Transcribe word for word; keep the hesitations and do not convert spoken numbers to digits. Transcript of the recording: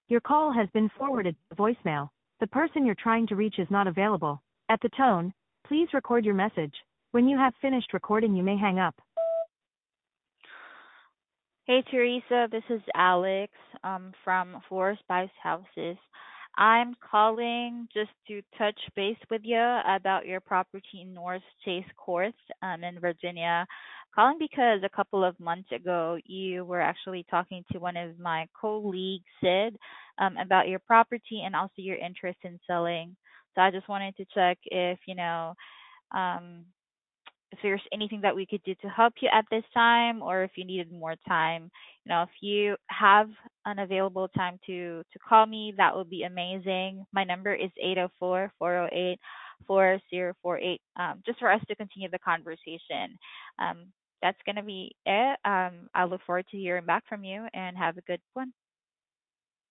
Your call has been forwarded to voicemail. The person you're trying to reach is not available. At the tone, please record your message. When you have finished recording, you may hang up. Hey Teresa, this is Alex um, from Four Spice Houses. I'm calling just to touch base with you about your property in North Chase Court um, in Virginia. Calling because a couple of months ago you were actually talking to one of my colleagues, Sid, um, about your property and also your interest in selling. So I just wanted to check if you know um, if there's anything that we could do to help you at this time or if you needed more time. You know, if you have an available time to to call me, that would be amazing. My number is eight zero four, four zero eight, four zero four eight. Um, just for us to continue the conversation. Um, that's going to be it. Um, I look forward to hearing back from you and have a good one.